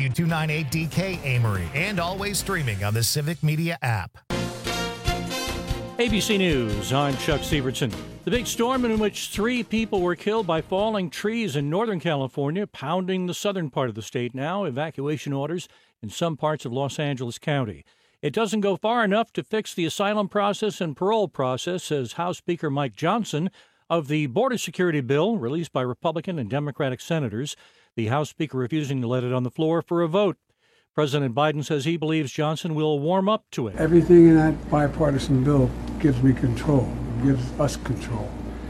W298DK Amory, and always streaming on the Civic Media app. ABC News, I'm Chuck Severson. The big storm in which 3 people were killed by falling trees in Northern California, pounding the southern part of the state now. Evacuation orders in some parts of Los Angeles County. It doesn't go far enough to fix the asylum process and parole process, says House Speaker Mike Johnson of the border security bill released by Republican and Democratic senators. The House Speaker refusing to let it on the floor for a vote. President Biden says he believes Johnson will warm up to it. Everything in that bipartisan bill gives me control, gives us control,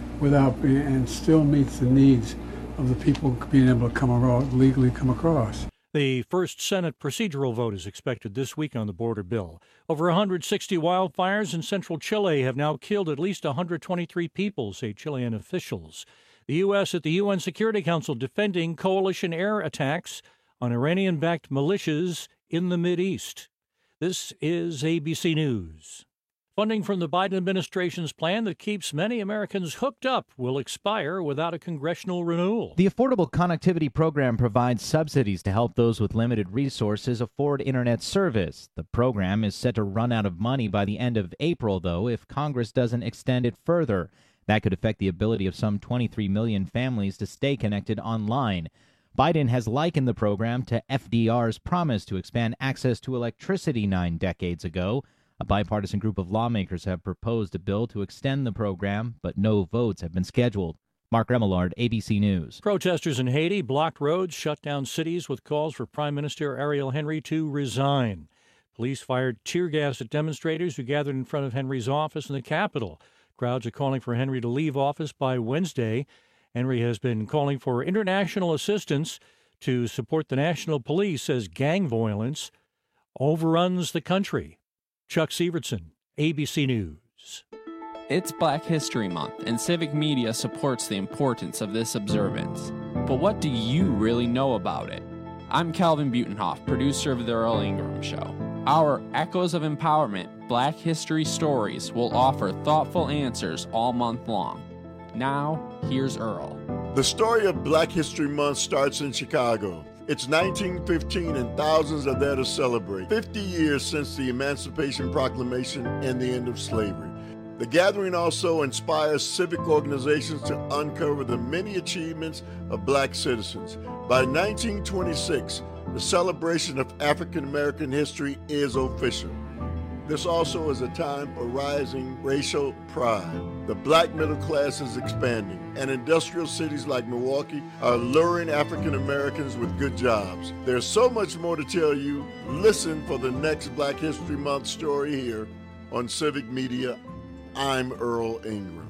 and still meets the needs of the people being able to legally come across. The first Senate procedural vote is expected this week on the border bill. Over 160 wildfires in central Chile have now killed at least 123 people, say Chilean officials. The U.S. at the UN Security Council defending coalition air attacks on Iranian-backed militias in the Mideast. This is ABC News. Funding from the Biden administration's plan that keeps many Americans hooked up will expire without a congressional renewal. The Affordable Connectivity Program provides subsidies to help those with limited resources afford internet service. The program is set to run out of money by the end of April, though, if Congress doesn't extend it further. That could affect the ability of some 23 million families to stay connected online. Biden has likened the program to FDR's promise to expand access to electricity 9 decades ago. A bipartisan group of lawmakers have proposed a bill to extend the program, but no votes have been scheduled. Mark Remillard, ABC News. Protesters in Haiti blocked roads, shut down cities with calls for Prime Minister Ariel Henry to resign. Police fired tear gas at demonstrators who gathered in front of Henry's office in the Capitol. Crowds are calling for Henry to leave office by Wednesday. Henry has been calling for international assistance to support the National Police as gang violence overruns the country. Chuck Severson, ABC News. It's Black History Month, and Civic Media supports the importance of this observance. But what do you really know about it? I'm Calvin Butenhoff, producer of The Earl Ingram Show. Our Echoes of Empowerment Black History Stories will offer thoughtful answers all month long. Now, here's Earl. The story of Black History Month starts in Chicago. It's 1915 and thousands are there to celebrate 50 years since the Emancipation Proclamation and the end of slavery. The gathering also inspires civic organizations to uncover the many achievements of black citizens. By 1926, the celebration of African American history is official. This also is a time for rising racial pride. The black middle class is expanding, and industrial cities like Milwaukee are luring African Americans with good jobs. There's so much more to tell you. Listen for the next Black History Month story here on Civic Media. I'm Earl Ingram.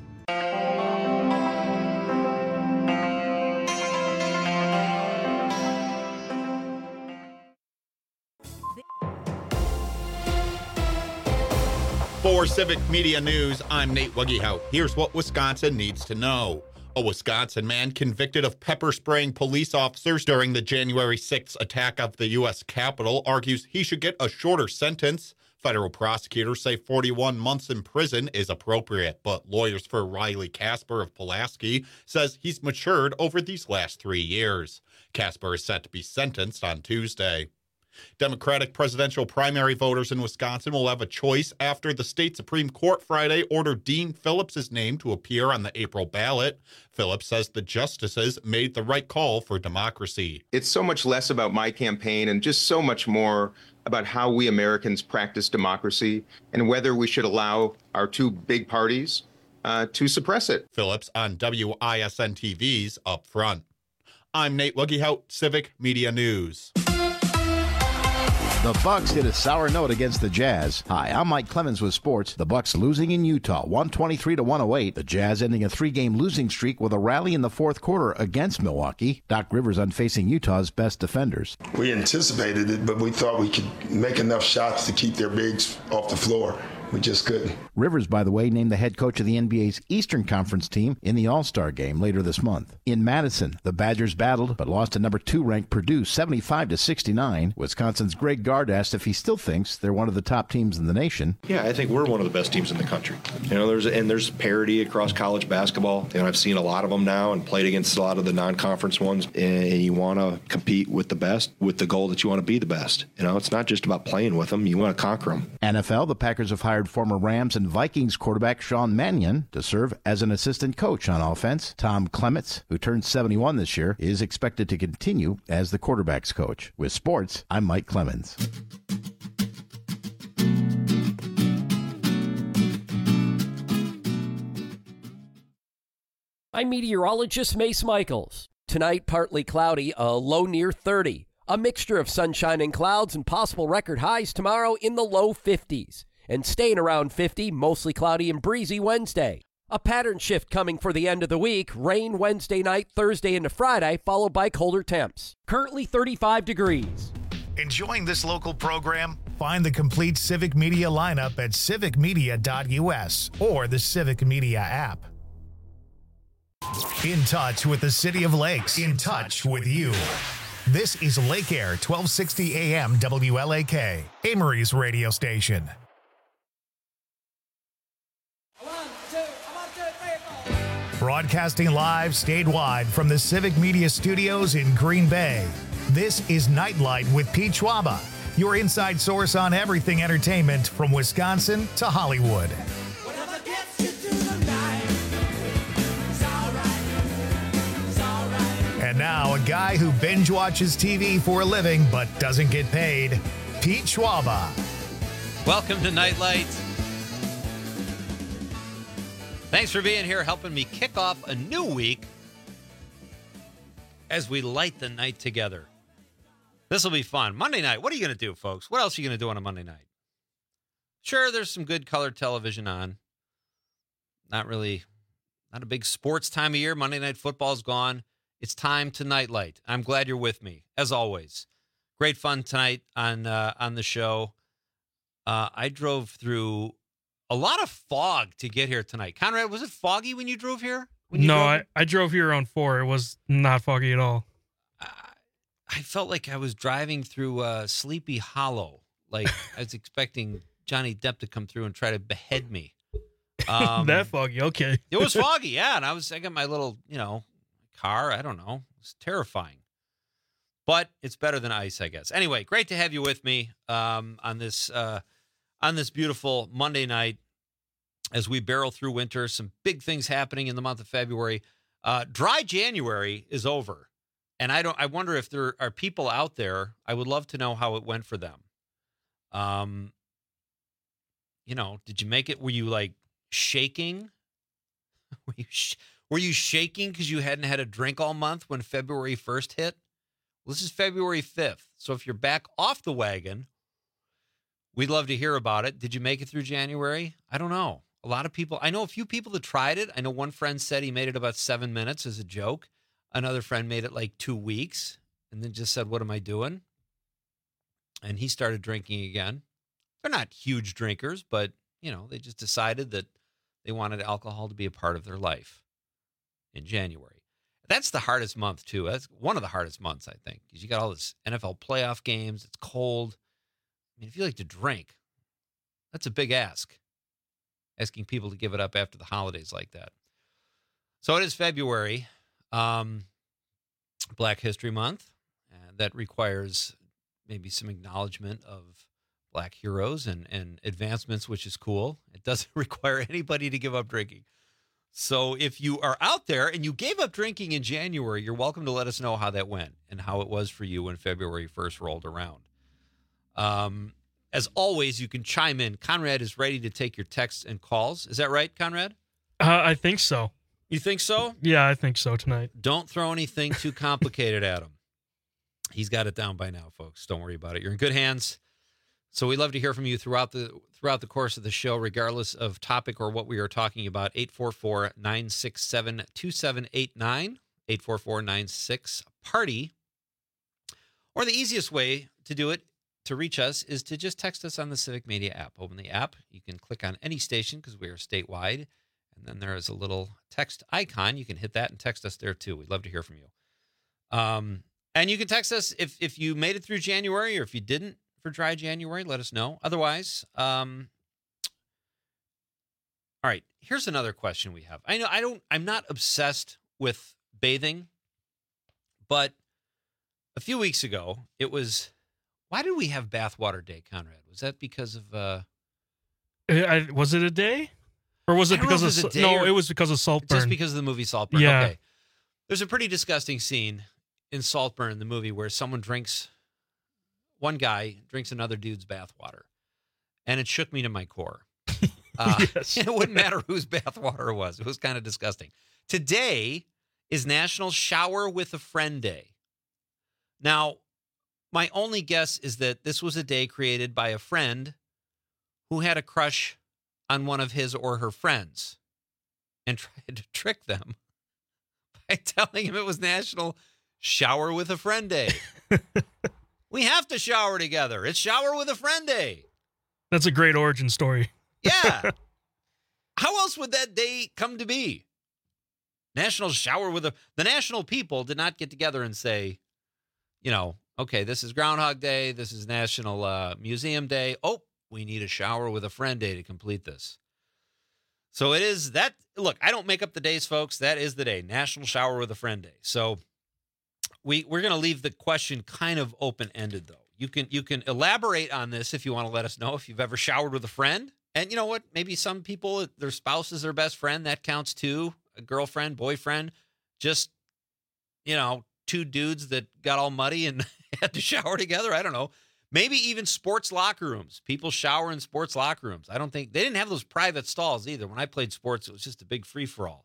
For Civic Media News, I'm Nate Wuggehout. Here's what Wisconsin needs to know. A Wisconsin man convicted of pepper spraying police officers during the January 6th attack of the U.S. Capitol argues he should get a shorter sentence. Federal prosecutors say 41 months in prison is appropriate, but lawyers for Riley Casper of Pulaski says he's matured over these last 3 years. Casper is set to be sentenced on Tuesday. Democratic presidential primary voters in Wisconsin will have a choice after the state Supreme Court Friday ordered Dean Phillips' name to appear on the April ballot. Phillips says the justices made the right call for democracy. It's so much less about my campaign and just so much more about how we Americans practice democracy and whether we should allow our two big parties to suppress it. Phillips on WISN TV's Up Front. I'm Nate Wuggehout, Civic Media News. The Bucks hit a sour note against the Jazz. Hi, I'm Mike Clemens with sports. The Bucks losing in Utah, 123-108. The Jazz ending a 3-game losing streak with a rally in the fourth quarter against Milwaukee. Doc Rivers unfacing Utah's best defenders. We anticipated it, but we thought we could make enough shots to keep their bigs off the floor. We just couldn't. Rivers, by the way, named the head coach of the NBA's Eastern Conference team in the All-Star game later this month. In Madison, the Badgers battled but lost to number 2 ranked Purdue 75-69. Wisconsin's Greg Gard asked if he still thinks they're one of the top teams in the nation. Yeah, I think we're one of the best teams in the country. There's parity across college basketball. I've seen a lot of them now and played against a lot of the non-conference ones. And you want to compete with the best with the goal that you want to be the best. It's not just about playing with them. You want to conquer them. NFL, the Packers have hired former Rams and Vikings quarterback Sean Mannion to serve as an assistant coach on offense. Tom Clements, who turned 71 this year, is expected to continue as the quarterback's coach. With sports, I'm Mike Clemens. I'm meteorologist Mace Michaels. Tonight, partly cloudy, a low near 30. A mixture of sunshine and clouds and possible record highs tomorrow in the low 50s. And staying around 50, mostly cloudy and breezy Wednesday. A pattern shift coming for the end of the week. Rain Wednesday night, Thursday into Friday, followed by colder temps. Currently 35 degrees. Enjoying this local program? Find the complete Civic Media lineup at civicmedia.us or the Civic Media app. In touch with the City of Lakes. In touch with you. This is Lake Air 1260 AM WLAK, Amory's radio station. Broadcasting live statewide from the Civic Media Studios in Green Bay. This is Nightlight with Pete Schwaba, your inside source on everything entertainment from Wisconsin to Hollywood. And now, a guy who binge watches TV for a living but doesn't get paid, Pete Schwaba. Welcome to Nightlight. Thanks for being here, helping me kick off a new week as we light the night together. This will be fun. Monday night, what are you going to do, folks? What else are you going to do on a Monday night? Sure, there's some good colored television on. Not a big sports time of year. Monday Night Football's gone. It's time to Nightlight. I'm glad you're with me, as always. Great fun tonight on the show. I drove through a lot of fog to get here tonight. Conrad, was it foggy when you drove here? I drove here around 4. It was not foggy at all. I felt like I was driving through Sleepy Hollow. Like I was expecting Johnny Depp to come through and try to behead me. That foggy, okay. It was foggy, yeah. And I got my little, car. I don't know. It's terrifying. But it's better than ice, I guess. Anyway, great to have you with me on this beautiful Monday night as we barrel through winter. Some big things happening in the month of February. Dry January is over. And I wonder if there are people out there. I would love to know how it went for them. Did you make it? Were you like shaking? Were you shaking because you hadn't had a drink all month when February 1st hit? Well, this is February 5th. So if you're back off the wagon, we'd love to hear about it. Did you make it through January? I don't know. A lot of people. I know a few people that tried it. I know one friend said he made it about 7 minutes as a joke. Another friend made it like 2 weeks and then just said, "What am I doing?" And he started drinking again. They're not huge drinkers, but, they just decided that they wanted alcohol to be a part of their life in January. That's the hardest month, too. That's one of the hardest months, I think, because you got all this NFL playoff games. It's cold. I mean, if you like to drink, that's a big ask, asking people to give it up after the holidays like that. So it is February, Black History Month, and that requires maybe some acknowledgement of Black heroes and advancements, which is cool. It doesn't require anybody to give up drinking. So if you are out there and you gave up drinking in January, you're welcome to let us know how that went and how it was for you when February 1st rolled around. As always, you can chime in. Conrad is ready to take your texts and calls. Is that right, Conrad? I think so. You think so? Yeah, I think so tonight. Don't throw anything too complicated at him. He's got it down by now, folks. Don't worry about it. You're in good hands. So we'd love to hear from you throughout the course of the show, regardless of topic or what we are talking about. 844-967-2789, 844-96-PARTY. Or the easiest way to do it, to reach us is to just text us on the Civic Media app. Open the app. You can click on any station because we are statewide. And then there is a little text icon. You can hit that and text us there, too. We'd love to hear from you. And you can text us if you made it through January or if you didn't for dry January. Let us know. Otherwise, all right, here's another question we have. I'm not obsessed with bathing, but a few weeks ago, it was, why did we have Bathwater Day, Conrad? Was that because of... was it a day? Or was it because of... No, it was because of Saltburn. Just because of the movie Saltburn. Yeah. Okay. There's a pretty disgusting scene in Saltburn, the movie, where one guy drinks another dude's bathwater. And it shook me to my core. Yes. It wouldn't matter whose bathwater it was. It was kind of disgusting. Today is National Shower with a Friend Day. Now, my only guess is that this was a day created by a friend who had a crush on one of his or her friends and tried to trick them by telling him it was National Shower with a Friend Day. We have to shower together. It's Shower with a Friend Day. That's a great origin story. Yeah. How else would that day come to be? National Shower with a... The national people did not get together and say, okay, this is Groundhog Day. This is National Museum Day. Oh, we need a Shower with a Friend Day to complete this. So it is that. Look, I don't make up the days, folks. That is the day, National Shower with a Friend Day. So we're going to leave the question kind of open-ended, though. You can elaborate on this if you want to let us know if you've ever showered with a friend. And you know what? Maybe some people, their spouse is their best friend. That counts too. A girlfriend, boyfriend, just, two dudes that got all muddy and had to shower together. I don't know. Maybe even sports locker rooms. People shower in sports locker rooms. I don't think they didn't have those private stalls either. When I played sports, it was just a big free-for-all.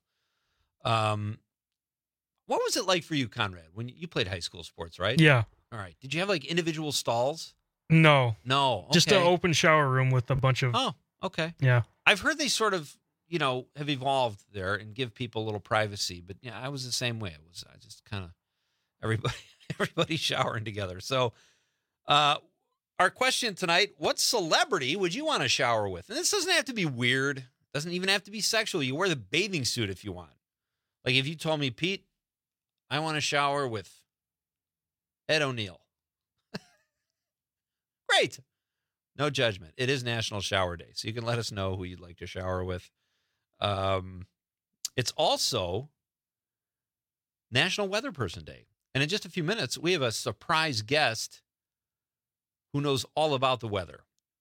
What was it like for you, Conrad, when you played high school sports, right? Yeah. All right. Did you have like individual stalls? No. No. Okay. Just an open shower room with a bunch of... Oh, okay. Yeah. I've heard they sort of, have evolved there and give people a little privacy. But yeah, I was the same way. I just kind of everybody showering together. So our question tonight, what celebrity would you want to shower with? And this doesn't have to be weird. It doesn't even have to be sexual. You wear the bathing suit if you want. Like if you told me, Pete, I want to shower with Ed O'Neill. Great. No judgment. It is National Shower Day, so you can let us know who you'd like to shower with. It's also National Weather Person Day. And in just a few minutes, we have a surprise guest who knows all about the weather.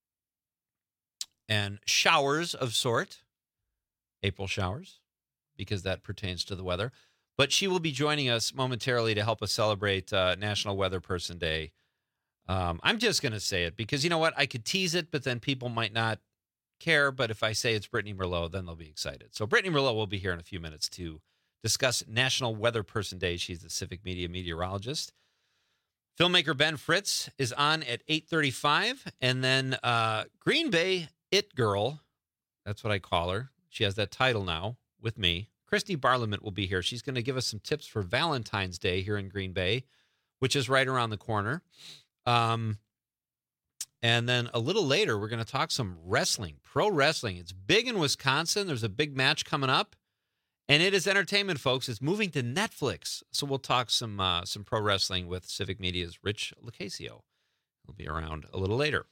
And showers of sort, April showers, because that pertains to the weather. But she will be joining us momentarily to help us celebrate National Weather Person Day. I'm just going to say it because you know what? I could tease it, but then people might not care. But if I say it's Brittany Merlot, then they'll be excited. So Brittany Merlot will be here in a few minutes to discuss National Weather Person Day. She's the Civic Media meteorologist. Filmmaker Ben Fritz is on at 8:35. And then Green Bay It Girl, that's what I call her. She has that title now with me. Christy Barlament will be here. She's going to give us some tips for Valentine's Day here in Green Bay, which is right around the corner. And then a little later, we're going to talk some wrestling, pro wrestling. It's big in Wisconsin. There's a big match coming up, and it is entertainment, folks. It's moving to Netflix. So we'll talk some pro wrestling with Civic Media's Rich Lucasio. He'll be around a little later.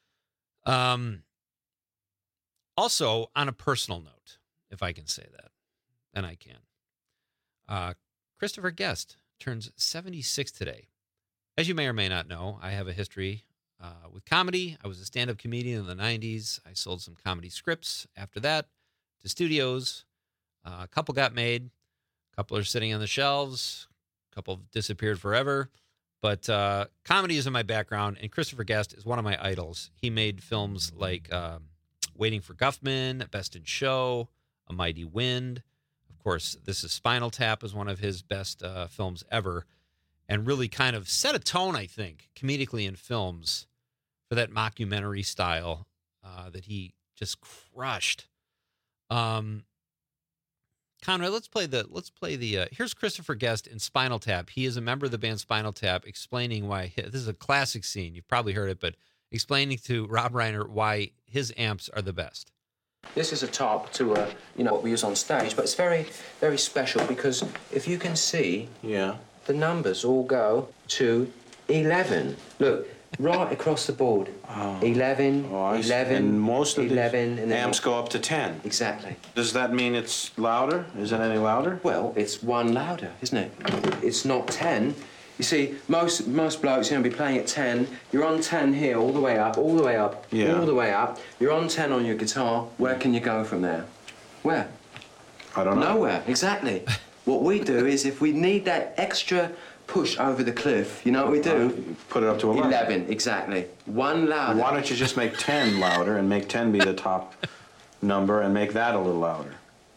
Also, on a personal note, if I can say that, and I can, Christopher Guest turns 76 today. As you may or may not know, I have a history with comedy. I was a stand-up comedian in the 90s. I sold some comedy scripts after that to studios. A couple got made. A couple are sitting on the shelves. A couple have disappeared forever. But comedy is in my background, and Christopher Guest is one of my idols. He made films like Waiting for Guffman, Best in Show, A Mighty Wind. Of course, This is Spinal Tap is one of his best films ever. And really kind of set a tone, I think, comedically in films for that mockumentary style that he just crushed. Conrad, let's play the. Here's Christopher Guest in Spinal Tap. He is a member of the band Spinal Tap, explaining why this is a classic scene. You've probably heard it, but explaining to Rob Reiner why his amps are the best. This is a top to what we use on stage, but it's very, very special because if you can see, the numbers all go to 11. Look. Right across the board. 11, 11, and most of 11, the and amps go up to 10. Exactly. Does that mean it's louder? Is it any louder? Well, it's one louder, isn't it? It's not 10. You see, most blokes, be playing at 10. You're on 10 here, all the way up, all the way up, all the way up. You're on 10 on your guitar. Where can you go from there? Where? I don't know. Nowhere, exactly. What we do is if we need that extra push over the cliff, you know what we do? Put it up to 11. 11, exactly. One louder. Why don't you just make 10 louder and make 10 be the top number and make that a little louder?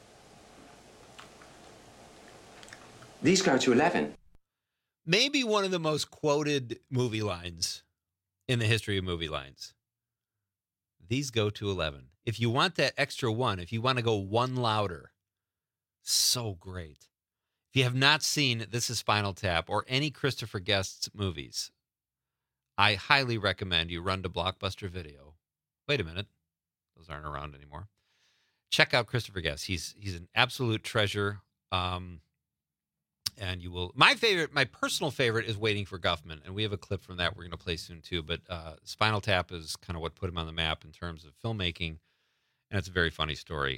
These go to 11. Maybe one of the most quoted movie lines in the history of movie lines. These go to 11. If you want that extra one, if you want to go one louder, so great. If you have not seen This is Spinal Tap or any Christopher Guest's movies, I highly recommend you run to Blockbuster Video. Wait a minute. Those aren't around anymore. Check out Christopher Guest. He's an absolute treasure. And you will. My personal favorite is Waiting for Guffman, and we have a clip from that we're going to play soon too. But Spinal Tap is kind of what put him on the map in terms of filmmaking, and it's a very funny story.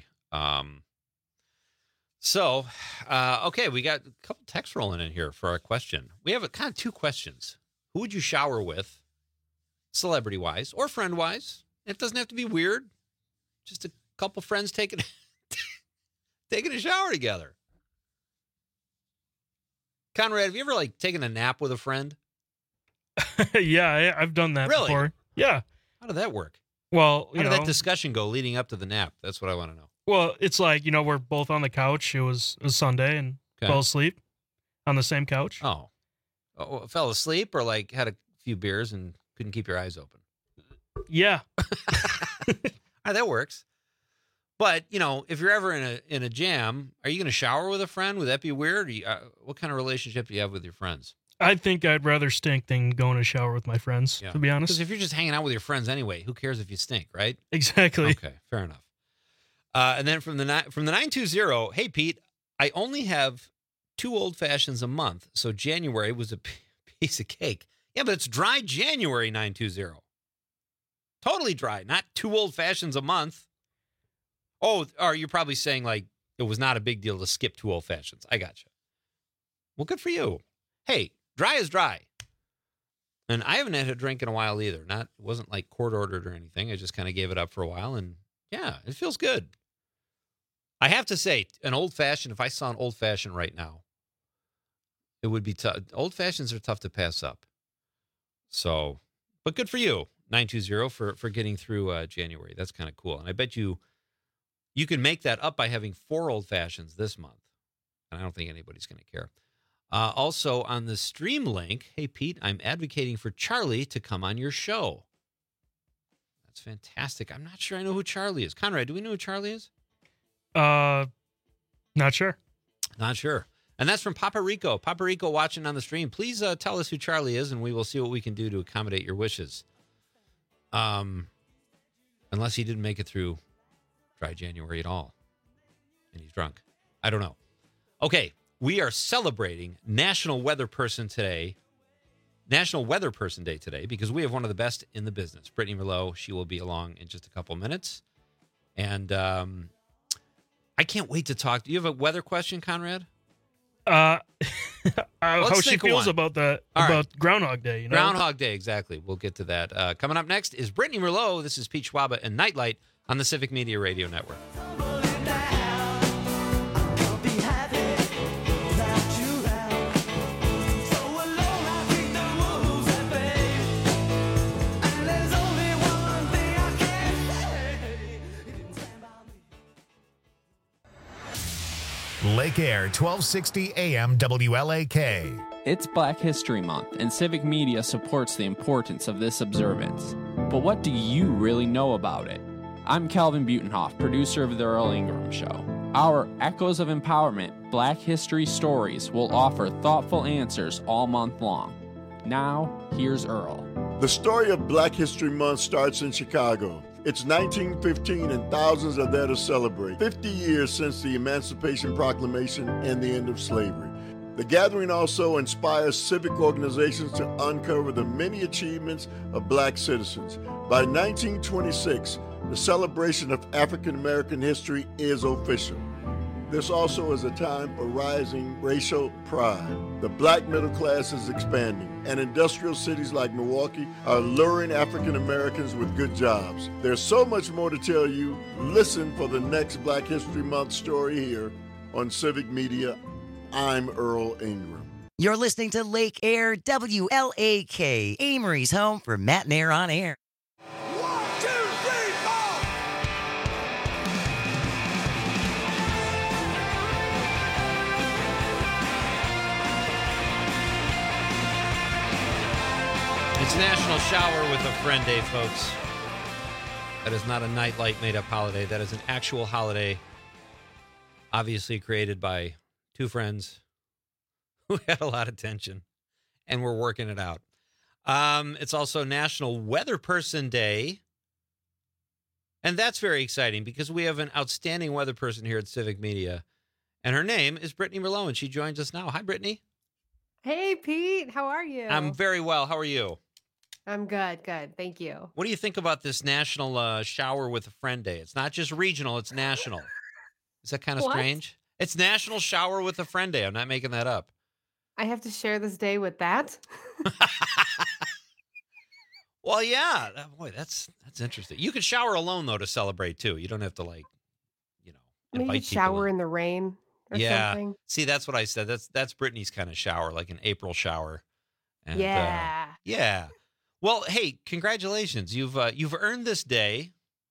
Okay, we got a couple texts rolling in here for our question. We have kind of two questions. Who would you shower with, celebrity-wise or friend-wise? It doesn't have to be weird. Just a couple friends taking a shower together. Conrad, have you ever taken a nap with a friend? Yeah, I've done that before. Yeah. How did that work? Well, how did that discussion go leading up to the nap? That's what I want to know. Well, it's we're both on the couch. It was Sunday and fell asleep on the same couch. Oh, fell asleep or had a few beers and couldn't keep your eyes open? Yeah. That works. But, if you're ever in a jam, are you going to shower with a friend? Would that be weird? What kind of relationship do you have with your friends? I think I'd rather stink than go in a shower with my friends, to be honest. Because if you're just hanging out with your friends anyway, who cares if you stink, right? Exactly. Okay, fair enough. And then from the 920, hey, Pete, I only have 2 old fashions a month, so January was a piece of cake. Yeah, but it's dry January, 920. Totally dry, not 2 old fashions a month. Oh, or you're probably saying it was not a big deal to skip 2 old fashions. I gotcha. Well, good for you. Hey, dry is dry. And I haven't had a drink in a while either. It wasn't court ordered or anything. I just kind of gave it up for a while, and yeah, it feels good. I have to say, an old fashioned, if I saw an old fashioned right now, it would be tough. Old fashions are tough to pass up. So, but good for you, 920, for getting through January. That's kind of cool. And I bet you can make that up by having 4 old fashions this month. And I don't think anybody's going to care. Also on the stream link, hey, Pete, I'm advocating for Charlie to come on your show. That's fantastic. I'm not sure I know who Charlie is. Conrad, do we know who Charlie is? Not sure. Not sure. And that's from Papa Rico. Papa Rico watching on the stream. Please tell us who Charlie is, and we will see what we can do to accommodate your wishes. Unless he didn't make it through dry January at all, and he's drunk. I don't know. Okay, we are celebrating National Weather Person Day today, because we have one of the best in the business, Brittany Merlot. She will be along in just a couple minutes. And I can't wait to talk. Do you have a weather question, Conrad? How she feels about Groundhog Day. You know? Groundhog Day, exactly. We'll get to that. Coming up next is Brittany Merlot. This is Pete Schwaba and Nightlight on the Civic Media Radio Network. Lake Air, 1260 AM WLAK. It's Black History Month, and Civic Media supports the importance of this observance. But what do you really know about it? I'm Calvin Butenhoff, producer of The Earl Ingram Show. Our Echoes of Empowerment Black History Stories will offer thoughtful answers all month long. Now, here's Earl. The story of Black History Month starts in Chicago. It's 1915 and thousands are there to celebrate 50 years since the Emancipation Proclamation and the end of slavery. The gathering also inspires civic organizations to uncover the many achievements of black citizens. By 1926, the celebration of African American history is official. This also is a time for rising racial pride. The black middle class is expanding, and industrial cities like Milwaukee are luring African Americans with good jobs. There's so much more to tell you. Listen for the next Black History Month story here on Civic Media. I'm Earl Ingram. You're listening to Lake Air WLAK, Amory's home for Matt and Air on Air. It's National Shower with a Friend Day, folks. That is not a nightlight made-up holiday. That is an actual holiday, obviously created by two friends who had a lot of tension and were working it out. It's also National Weather Person Day. And that's very exciting because we have an outstanding weather person here at Civic Media. And her name is Brittany Merlot, and she joins us now. Hi, Brittany. Hey, Pete. How are you? I'm very well. How are you? I'm good. Good. Thank you. What do you think about this National Shower with a Friend Day? It's not just regional, it's national. Is that kind of strange? It's National Shower with a Friend Day. I'm not making that up. I have to share this day with that? Well, yeah. Boy, that's interesting. You can shower alone, though, to celebrate, too. You don't have to, invite maybe shower people in the rain or something. See, that's what I said. That's Brittany's kind of shower, like an April shower. And, yeah. Yeah. Well, hey, congratulations. You've earned this day.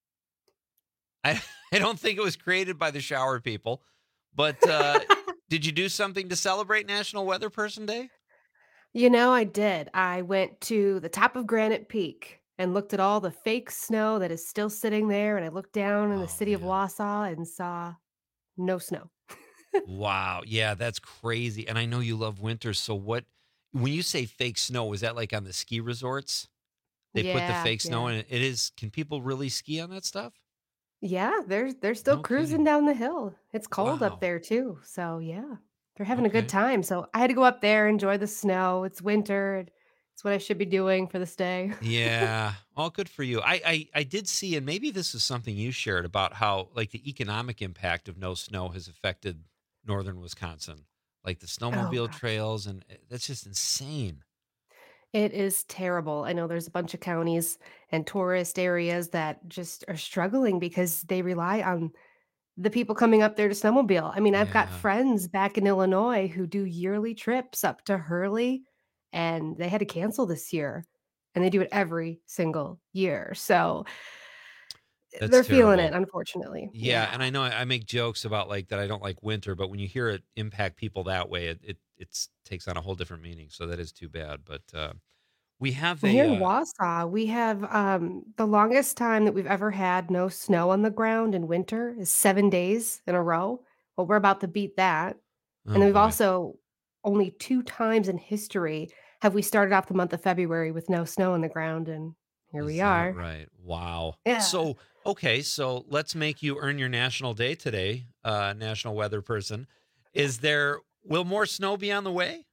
I don't think it was created by the shower people, but did you do something to celebrate National Weather Person Day? You know, I did. I went to the top of Granite Peak and looked at all the fake snow that is still sitting there, and I looked down in the city of Wausau and saw no snow. Wow. Yeah, that's crazy. And I know you love winter, so when you say fake snow, is that like on the ski resorts? They put the fake snow in it. It is. Can people really ski on that stuff? Yeah, they're still cruising down the hill. It's cold up there too. So yeah, they're having a good time. So I had to go up there, enjoy the snow. It's winter. It's what I should be doing for this day. Yeah. All good for you. I did see, and maybe this is something you shared about how like the economic impact of no snow has affected northern Wisconsin. Like the snowmobile trails, and that's just insane. It is terrible. I know there's a bunch of counties and tourist areas that just are struggling because they rely on the people coming up there to snowmobile. I mean, I've got friends back in Illinois who do yearly trips up to Hurley, and they had to cancel this year, and they do it every single year. So they're feeling it, unfortunately. Yeah, and I know I make jokes about like that I don't like winter, but when you hear it impact people that way, it takes on a whole different meaning. So that is too bad. But we have here in Wausau, we have the longest time that we've ever had no snow on the ground in winter is 7 days in a row. Well, we're about to beat that. And then we've also only 2 times in history have we started off the month of February with no snow on the ground, and here we are. Right. Wow. Yeah. So, okay. So let's make you earn your national day today, National Weather Person. Will more snow be on the way?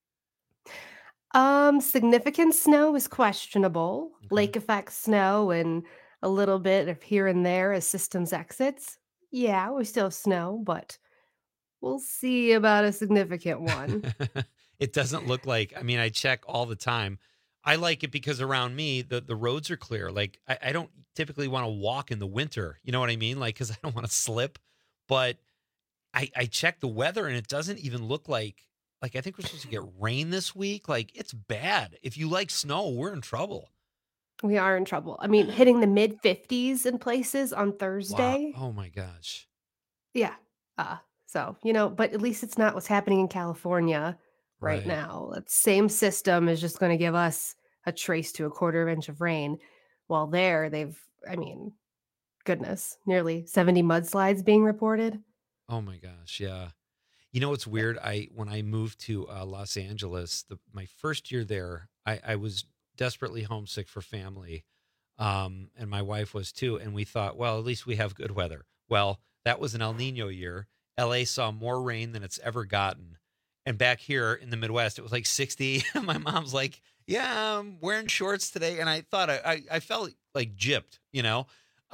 Significant snow is questionable. Lake effect snow and a little bit of here and there as systems exits. Yeah, we still have snow, but we'll see about a significant one. It doesn't look like, I mean, I check all the time. I like it because around me, the roads are clear. Like I don't typically want to walk in the winter. You know what I mean? Like, cause I don't want to slip, but I check the weather and it doesn't even look like I think we're supposed to get rain this week. Like it's bad. If you like snow, we're in trouble. We are in trouble. I mean, hitting the mid 50s in places on Thursday. Wow. Oh my gosh. Yeah. So, but at least it's not what's happening in California right now. That same system is just going to give us a trace to a quarter inch of rain. While there, goodness, nearly 70 mudslides being reported. Oh my gosh, yeah. You know what's weird? When I moved to Los Angeles, my first year there, I was desperately homesick for family, and my wife was too. And we thought, well, at least we have good weather. Well, that was an El Nino year. LA saw more rain than it's ever gotten. And back here in the Midwest, it was like 60. My mom's like, yeah, I'm wearing shorts today. And I thought I felt like gypped, you know?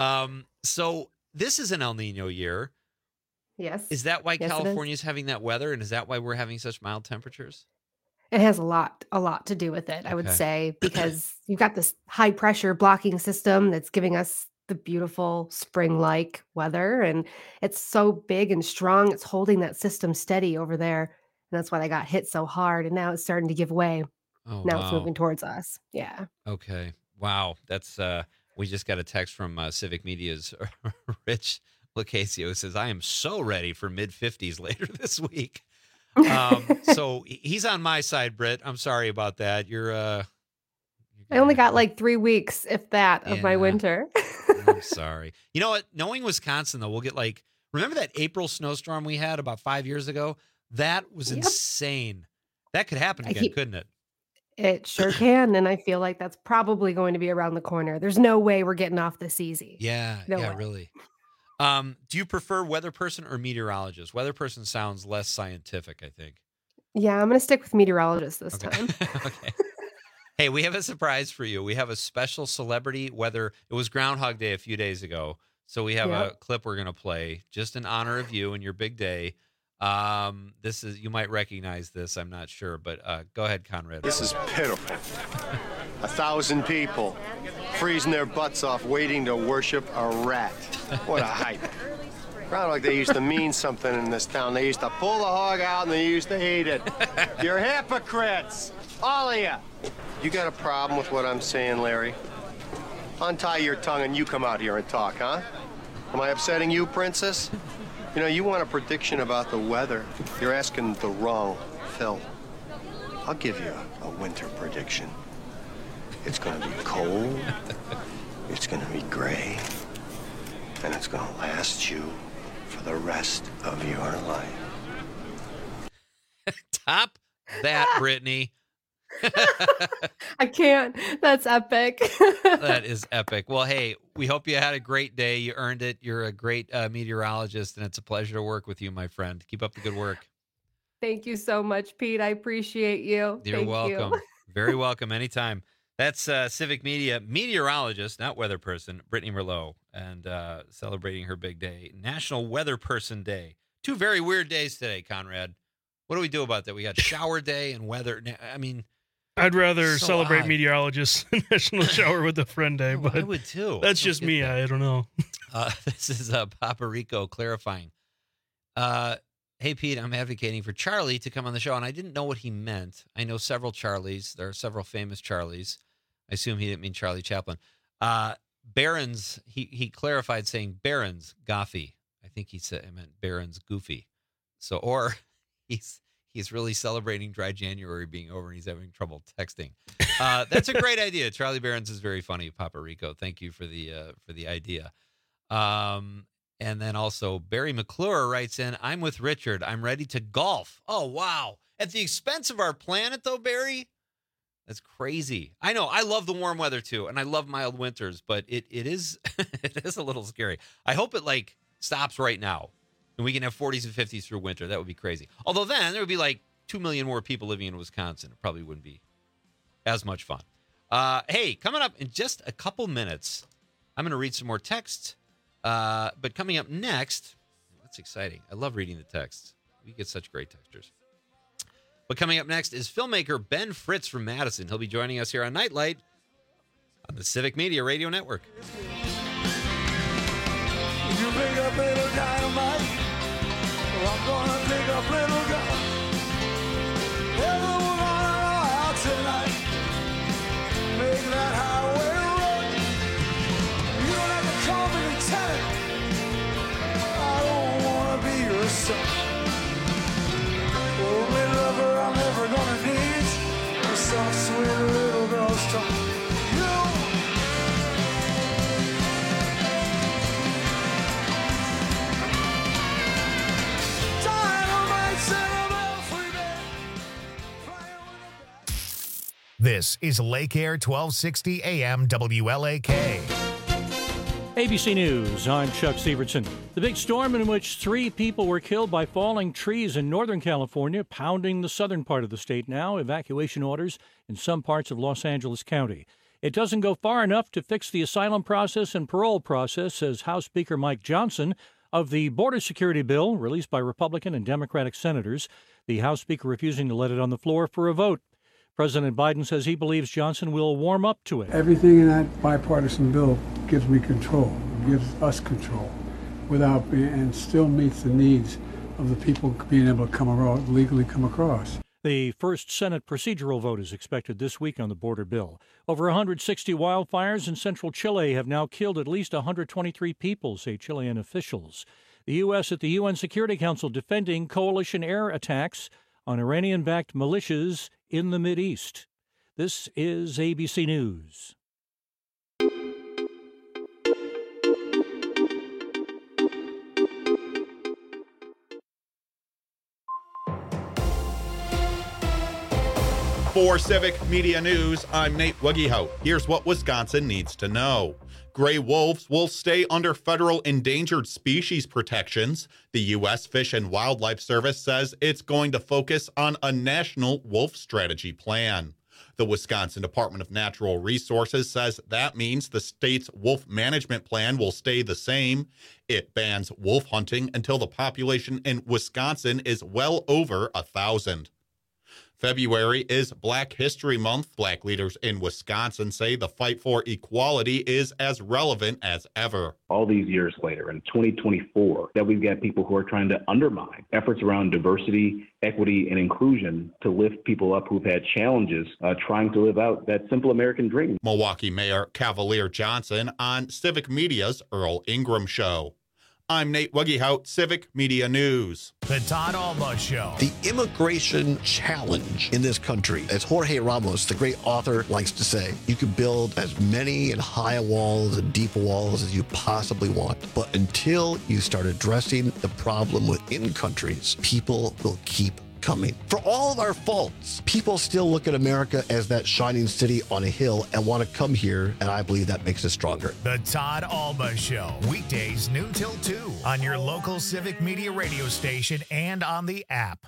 So this is an El Nino year. Yes. Is that why Yes, California is having that weather? And is that why we're having such mild temperatures? it has a lot to do with it, I would Okay. say, because you've got this high pressure blocking system that's giving us the beautiful spring-like weather, and it's so big and strong, it's holding that system steady over there, and that's why they got hit so hard, and now it's starting to give way. Oh, Now it's wow. moving towards us. Yeah. Okay. Wow. That's we just got a text from Civic Media's Rich Lucasio who says, I am so ready for mid-50s later this week. So he's on my side, Britt. I'm sorry about that. I only got like 3 weeks, if that, of my Yeah. winter. I'm sorry. You know what? Knowing Wisconsin, though, we'll get like, remember that April snowstorm we had about 5 years ago? That was Yep. insane. That could happen I again, keep- couldn't it? It sure can, and I feel like that's probably going to be around the corner. There's no way we're getting off this easy. Yeah, No yeah, way. really. Do you prefer weather person or meteorologist? Weather person sounds less scientific, I think. Yeah, I'm going to stick with meteorologist this time. Okay. Hey, we have a surprise for you. We have a special celebrity weather. It was Groundhog Day a few days ago. So we have a Yep. clip we're going to play just in honor of you and your big day. This is, you might recognize this. I'm not sure, but go ahead, Conrad. This is pitiful. 1,000 people freezing their butts off waiting to worship a rat. What a hype. Groundhog Day used to mean something in this town. They used to pull the hog out and they used to eat it. You're hypocrites, all of you. You got a problem with what I'm saying, Larry? Untie your tongue and you come out here and talk, huh? Am I upsetting you, Princess? You know, you want a prediction about the weather. You're asking the wrong Phil. I'll give you a winter prediction. It's gonna be cold, it's gonna be gray, and it's gonna last you for the rest of your life. Top that, Brittany. I can't. That's epic. That is epic. Well, hey, we hope you had a great day. You earned it. You're a great meteorologist, and it's a pleasure to work with you, my friend. Keep up the good work. Thank you so much, Pete. I appreciate you. You're Thank welcome. you. Very welcome. Anytime. That's Civic Media meteorologist, not weather person, Brittany Merlot, and celebrating her big day, National Weather Person Day. 2 very weird days today, Conrad. What do we do about that? We got shower day and weather. I mean, I'd rather so celebrate odd. meteorologists than National Shower with a Friend Day, but I would too. That's I just don't me. get that. I don't know. This is Papa Rico clarifying. Hey, Pete, I'm advocating for Charlie to come on the show, and I didn't know what he meant. I know several Charlies. There are several famous Charlies. I assume he didn't mean Charlie Chaplin. Barron's, he clarified saying Barron's Goffy. I think he said it meant Barron's Goofy. So, or he's really celebrating Dry January being over and he's having trouble texting. That's a great idea. Charlie Barron's is very funny, Papa Rico. Thank you for the idea. And then also Barry McClure writes in, I'm with Richard. I'm ready to golf. Oh, wow. At the expense of our planet, though, Barry? That's crazy. I know. I love the warm weather, too, and I love mild winters, but it is it is a little scary. I hope it, like, stops right now, and we can have 40s and 50s through winter. That would be crazy. Although then there would be, like, 2 million more people living in Wisconsin. It probably wouldn't be as much fun. Hey, coming up in just a couple minutes, I'm going to read some more texts. But coming up next, that's exciting. I love reading the texts. We get such great textures. But coming up next is filmmaker Ben Fritz from Madison. He'll be joining us here on Nightlight on the Civic Media Radio Network. You pick up little dynamite, I'm gonna pick up little gun. Everyone out tonight, make that highway run. You don't have to call me lieutenant, I don't wanna be your son. Only lover I'm ever gonna need, a soft, sweet little girl's tongue. This is Lake Air 1260 AM WLAK. ABC News, I'm Chuck Severson. The big storm in which 3 people were killed by falling trees in Northern California, pounding the southern part of the state now. Evacuation orders in some parts of Los Angeles County. It doesn't go far enough to fix the asylum process and parole process, says House Speaker Mike Johnson of the border security bill released by Republican and Democratic senators. The House Speaker refusing to let it on the floor for a vote. President Biden says he believes Johnson will warm up to it. Everything in that bipartisan bill gives me control, gives us control, and still meets the needs of the people being able to legally come across. The first Senate procedural vote is expected this week on the border bill. Over 160 wildfires in central Chile have now killed at least 123 people, say Chilean officials. The U.S. at the UN Security Council defending coalition air attacks on Iranian-backed militias in the Mideast. This is ABC News. For Civic Media News, I'm Nate Wuggyhout. Here's what Wisconsin needs to know. Gray wolves will stay under federal endangered species protections. The U.S. Fish and Wildlife Service says it's going to focus on a national wolf strategy plan. The Wisconsin Department of Natural Resources says that means the state's wolf management plan will stay the same. It bans wolf hunting until the population in Wisconsin is well over 1,000. February is Black History Month. Black leaders in Wisconsin say the fight for equality is as relevant as ever. All these years later, in 2024, that we've got people who are trying to undermine efforts around diversity, equity, and inclusion to lift people up who've had challenges trying to live out that simple American dream. Milwaukee Mayor Cavalier Johnson on Civic Media's Earl Ingram Show. I'm Nate Wuggyhout, Civic Media News. The Todd Alba Show. The immigration challenge in this country, as Jorge Ramos, the great author, likes to say, you can build as many and high walls and deep walls as you possibly want. But until you start addressing the problem within countries, people will keep coming. For all of our faults, people still look at America as that shining city on a hill and want to come here, and I believe that makes us stronger. The Todd Alba Show, weekdays noon till 2 on your local Civic Media radio station and on the app.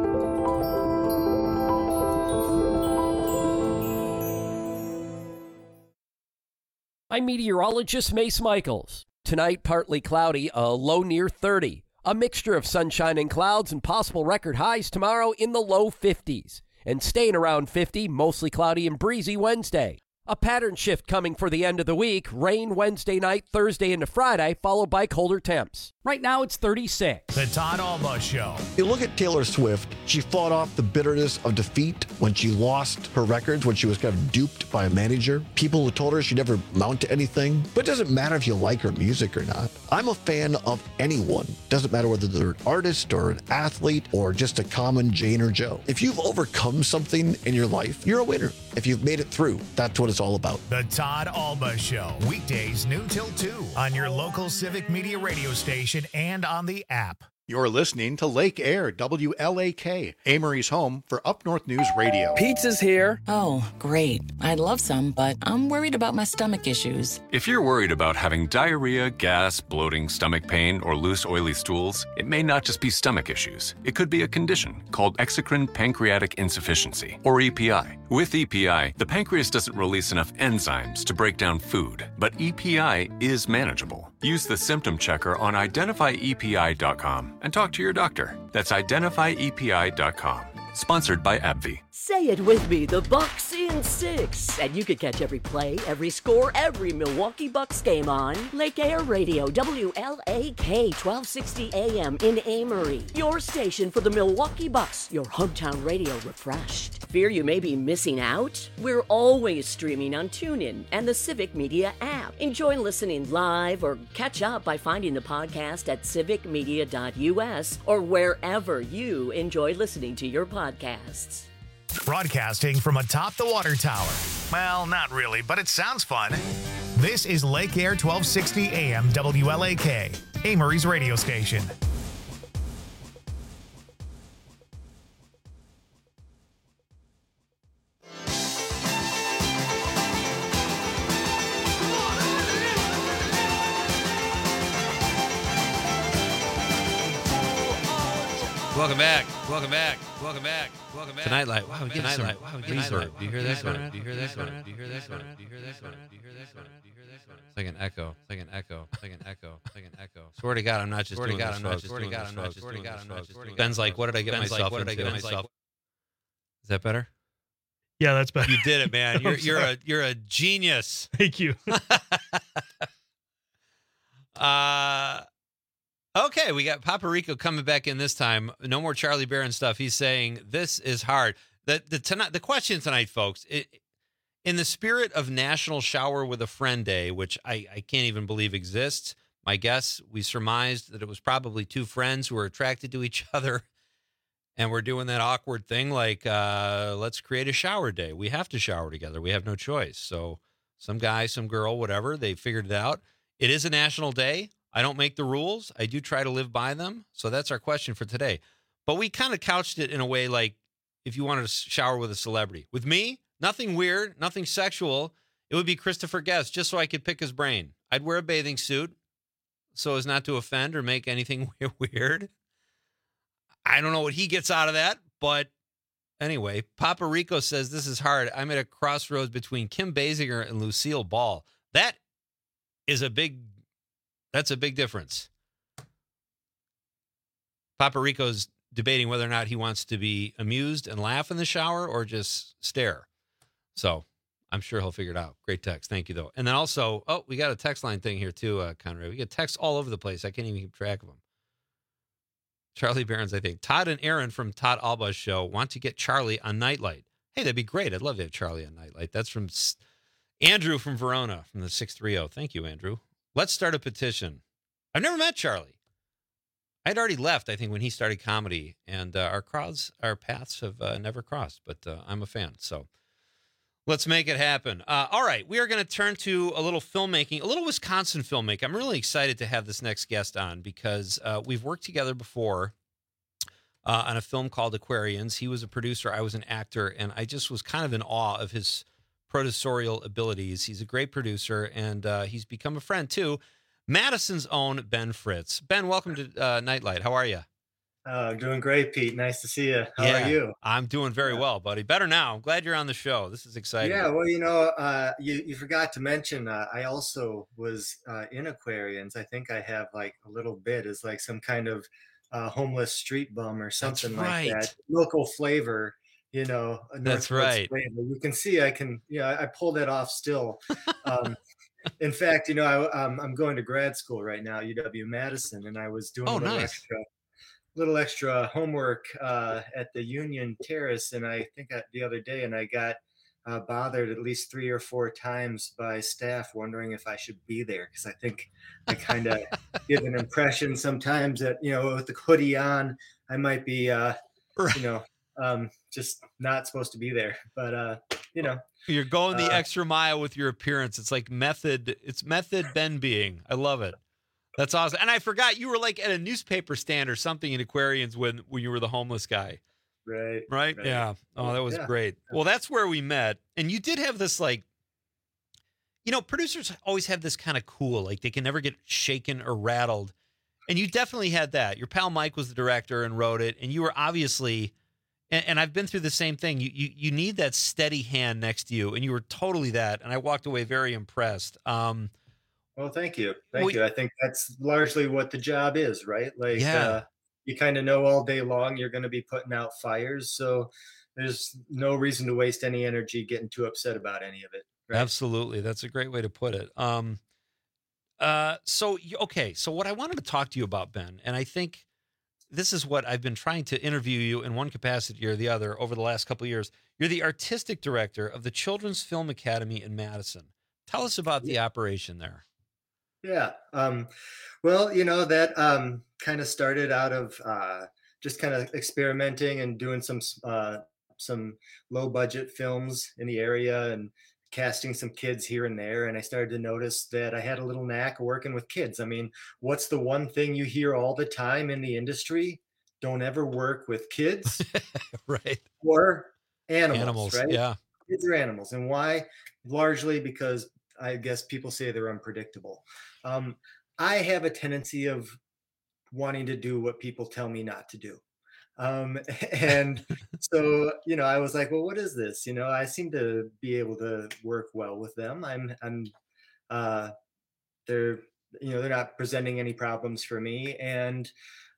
I'm meteorologist Mace Michaels. Tonight, partly cloudy, a low near 30. A mixture of sunshine and clouds and possible record highs tomorrow in the low 50s. And staying around 50, mostly cloudy and breezy Wednesday. A pattern shift coming for the end of the week. Rain Wednesday night, Thursday into Friday, followed by colder temps. Right now it's 36. The Todd Alba Show. You look at Taylor Swift, she fought off the bitterness of defeat when she lost her records, when she was kind of duped by a manager. People who told her she'd never amount to anything. But it doesn't matter if you like her music or not. I'm a fan of anyone. Doesn't matter whether they're an artist or an athlete or just a common Jane or Joe. If you've overcome something in your life, you're a winner. If you've made it through, that's what it's all about. The Todd Alba Show, weekdays noon till 2 on your local Civic Media radio station and on the app. You're listening to Lake Air, WLAK, Amory's home for Up North News Radio. Pizza's here. Oh, great. I'd love some, but I'm worried about my stomach issues. If you're worried about having diarrhea, gas, bloating, stomach pain, or loose, oily stools, it may not just be stomach issues. It could be a condition called exocrine pancreatic insufficiency, or EPI. With EPI, the pancreas doesn't release enough enzymes to break down food, but EPI is manageable. Use the symptom checker on identifyepi.com and talk to your doctor. That's identifyepi.com. Sponsored by AbbVie. Say it with me, the Bucks in 6. And you can catch every play, every score, every Milwaukee Bucks game on Lake Air Radio, WLAK 1260 AM in Amory. Your station for the Milwaukee Bucks, your hometown radio refreshed. Fear you may be missing out? We're always streaming on TuneIn and the Civic Media app. Enjoy listening live or catch up by finding the podcast at civicmedia.us or wherever you enjoy listening to your podcasts. Broadcasting from atop the water tower. Well, not really, but it sounds fun. This is Lake Air 1260 AM WLAK, Amory's radio station. Welcome back. Welcome back. Welcome back. Welcome back. Tonight light. Wow, tonight light. Wow, reverb. Do you hear that? Do you hear that? Do you hear that? Do you hear that? Do you hear that? Do you hear that? It's like an echo. It's like an echo. It's like an echo. It's like an echo. Swear to God, I'm not just doing this. Swear to God, I'm not just doing this. Ben's like, what did I get myself into? Is that better? Yeah, that's better. You did it, man. You're a genius. Thank you. Okay, we got Paparico coming back in this time. No more Charlie Barron stuff. He's saying this is hard. The question tonight, folks, in the spirit of National Shower with a Friend Day, which I can't even believe exists, my guess, we surmised that it was probably two friends who were attracted to each other, and we're doing that awkward thing like, let's create a shower day. We have to shower together. We have no choice. So some guy, some girl, whatever, they figured it out. It is a national day. I don't make the rules. I do try to live by them. So that's our question for today. But we kind of couched it in a way like if you wanted to shower with a celebrity. With me, nothing weird, nothing sexual. It would be Christopher Guest, just so I could pick his brain. I'd wear a bathing suit so as not to offend or make anything weird. I don't know what he gets out of that, but anyway, Paparico says this is hard. I'm at a crossroads between Kim Basinger and Lucille Ball. That's a big difference. Paparico's debating whether or not he wants to be amused and laugh in the shower or just stare. So I'm sure he'll figure it out. Great text. Thank you, though. And then also, we got a text line thing here, too, Conrad. We get texts all over the place. I can't even keep track of them. Charlie Barron's, I think. Todd and Aaron from Todd Alba's show want to get Charlie on Nightlight. Hey, that'd be great. I'd love to have Charlie on Nightlight. That's from Andrew from Verona from the 630. Thank you, Andrew. Let's start a petition. I've never met Charlie. I'd already left, I think, when he started comedy, and our paths have never crossed, but I'm a fan, so let's make it happen. All right, we are going to turn to a little filmmaking, a little Wisconsin filmmaking. I'm really excited to have this next guest on because we've worked together before on a film called Aquarians. He was a producer, I was an actor, and I just was kind of in awe of his producerial abilities. He's a great producer, and he's become a friend, too. Madison's own Ben Fritz. Ben, welcome to Nightlight. How are you? Doing great, Pete. Nice to see you. How are you? I'm doing very well, buddy. Better now. I'm glad you're on the show. This is exciting. Yeah, well, you forgot to mention, I also was in Aquarians. I think I have like a little bit as like some kind of homeless street bum or something like that. Local flavor. That's right. Flavor. You can see I pull that off still. In fact, I'm going to grad school right now, UW-Madison, and I was doing a little extra homework at the Union Terrace, and I think the other day, and I got bothered at least 3 or 4 times by staff wondering if I should be there, because I think I kind of give an impression sometimes that with the hoodie on, I might be just not supposed to be there, but you're going the extra mile with your appearance. It's like method Ben being. I love it. That's awesome. And I forgot you were like at a newspaper stand or something in Aquarians when you were the homeless guy. Right. Yeah. Oh, that was great. Well, that's where we met. And you did have this producers always have this kind of cool, like they can never get shaken or rattled. And you definitely had that. Your pal Mike was the director and wrote it. And you were obviously, and I've been through the same thing. You need that steady hand next to you. And you were totally that. And I walked away very impressed. Well, thank you. Thank you. I think that's largely what the job is, right? Like, you kind of know all day long you're going to be putting out fires. So there's no reason to waste any energy getting too upset about any of it. Right? Absolutely. That's a great way to put it. So what I wanted to talk to you about, Ben, and I think this is what I've been trying to interview you in one capacity or the other over the last couple of years. You're the artistic director of the Children's Film Academy in Madison. Tell us about the operation there. Yeah. Well, that kind of started out of just kind of experimenting and doing some low budget films in the area and casting some kids here and there. And I started to notice that I had a little knack of working with kids. I mean, what's the one thing you hear all the time in the industry? Don't ever work with kids. Right. Or animals, right? Yeah. Kids are animals. And why? Largely because I guess people say they're unpredictable. I have a tendency of wanting to do what people tell me not to do. And so, I was like, well, what is this? I seem to be able to work well with them. They're, they're not presenting any problems for me. And,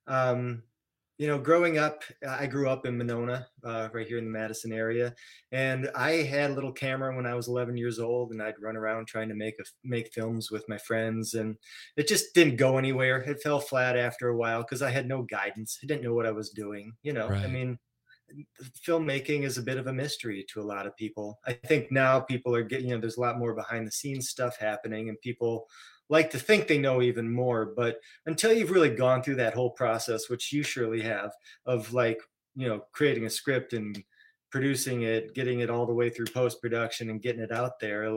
growing up, I grew up in Monona, right here in the Madison area, and I had a little camera when I was 11 years old, and I'd run around trying to make films with my friends, and it just didn't go anywhere. It fell flat after a while because I had no guidance. I didn't know what I was doing. Right. I mean, filmmaking is a bit of a mystery to a lot of people. I think now people are getting, there's a lot more behind the scenes stuff happening, and people like to think they know even more. But until you've really gone through that whole process, which you surely have, of creating a script and producing it, getting it all the way through post-production and getting it out there,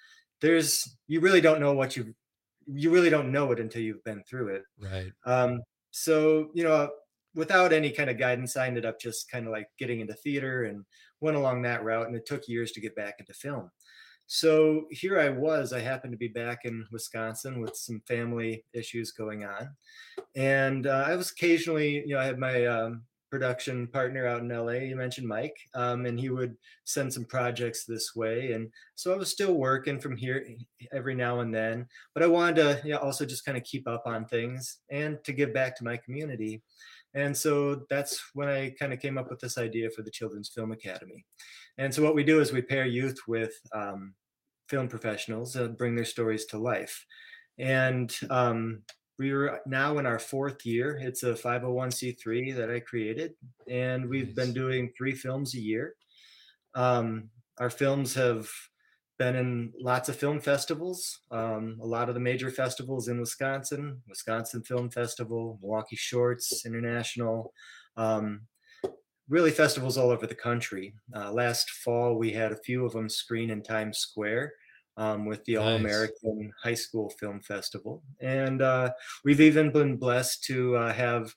you really don't know you really don't know it until you've been through it. Right. So, without any kind of guidance, I ended up just kind of getting into theater and went along that route. And it took years to get back into film. So here I happened to be back in Wisconsin with some family issues going on. And I was occasionally, I had my production partner out in LA, you mentioned Mike, and he would send some projects this way. And so I was still working from here every now and then, but I wanted to also just kind of keep up on things and to give back to my community. And so that's when I kind of came up with this idea for the Children's Film Academy. And so what we do is we pair youth with film professionals that bring their stories to life. And we are now in our 4th year. It's a 501c3 that I created, and we've been doing 3 films a year. Our films have been in lots of film festivals, a lot of the major festivals in Wisconsin Film Festival, Milwaukee Shorts International, really festivals all over the country. Last fall, we had a few of them screen in Times Square with the All-American High School Film Festival. And we've even been blessed to have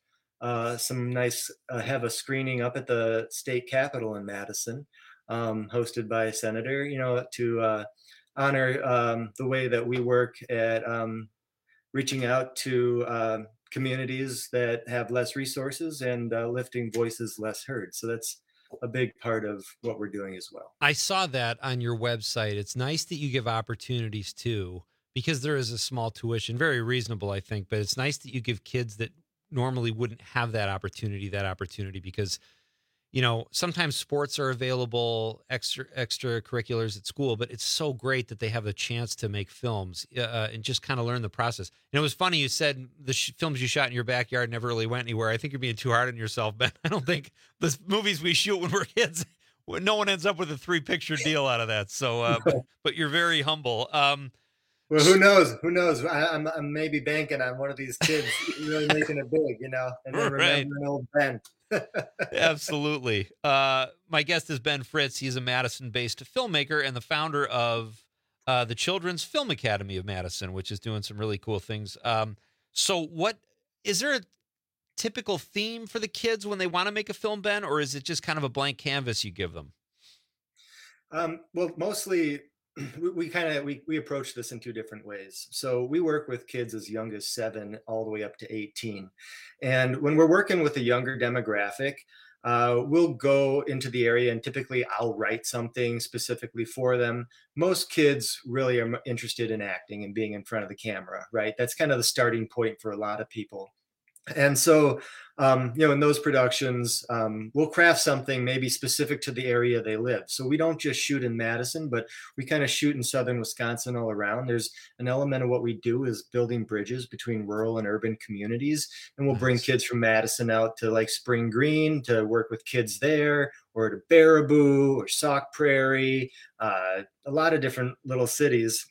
have a screening up at the state capitol in Madison, hosted by a senator, to honor the way that we work at reaching out to communities that have less resources and lifting voices less heard. So that's a big part of what we're doing as well. I saw that on your website. It's nice that you give opportunities too, because there is a small tuition, very reasonable, I think, but it's nice that you give kids that normally wouldn't have that opportunity because, sometimes sports are available, extracurriculars at school, but it's so great that they have a chance to make films and just kind of learn the process. And it was funny, you said the films you shot in your backyard never really went anywhere. I think you're being too hard on yourself, Ben. I don't think the movies we shoot when we're kids, no one ends up with a 3-picture deal out of that. So, but you're very humble. Well, who knows? I'm maybe banking on one of these kids really making it big, and then remembering old Ben. Absolutely. My guest is Ben Fritz. He's a Madison-based filmmaker and the founder of the Children's Film Academy of Madison, which is doing some really cool things. So is there a typical theme for the kids when they want to make a film, Ben, or is it just kind of a blank canvas you give them? Well, mostly we approach this in 2 different ways. So we work with kids as young as 7 all the way up to 18. And when we're working with a younger demographic, we'll go into the area and typically I'll write something specifically for them. Most kids really are interested in acting and being in front of the camera, right? That's kind of the starting point for a lot of people. And so, in those productions, we'll craft something maybe specific to the area they live. So we don't just shoot in Madison, but we kind of shoot in southern Wisconsin all around. There's an element of what we do is building bridges between rural and urban communities. And we'll bring kids from Madison out to Spring Green to work with kids there, or to Baraboo or Sauk Prairie, a lot of different little cities.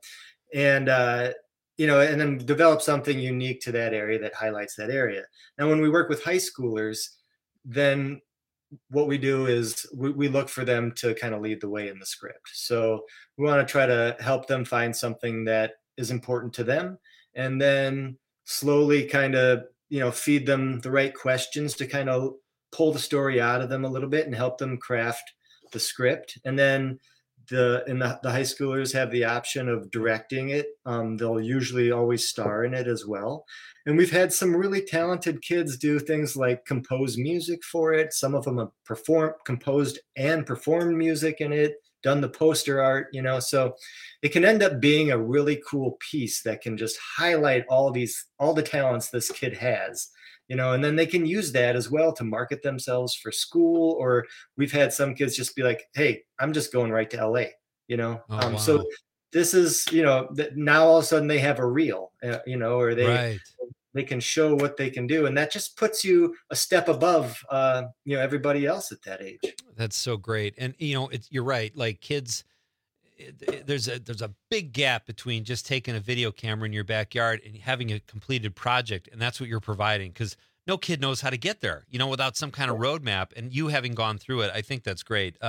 And then develop something unique to that area that highlights that area. Now, when we work with high schoolers, then what we do is we look for them to kind of lead the way in the script. So we want to try to help them find something that is important to them, and then slowly kind of, feed them the right questions to kind of pull the story out of them a little bit and help them craft the script. And then the high schoolers have the option of directing it. They'll usually always star in it as well. And we've had some really talented kids do things like compose music for it. Some of them have composed and performed music in it, done the poster art, so it can end up being a really cool piece that can just highlight all the talents this kid has, and then they can use that as well to market themselves for school. Or we've had some kids just be like, hey, I'm just going right to LA, Wow. So this is, now all of a sudden they have a reel, or they can show what they can do. And that just puts you a step above, everybody else at that age. That's so great. And, you're right. Like kids, there's a big gap between just taking a video camera in your backyard and having a completed project. And that's what you're providing, because no kid knows how to get there, without some kind of roadmap. And you having gone through it, I think that's great.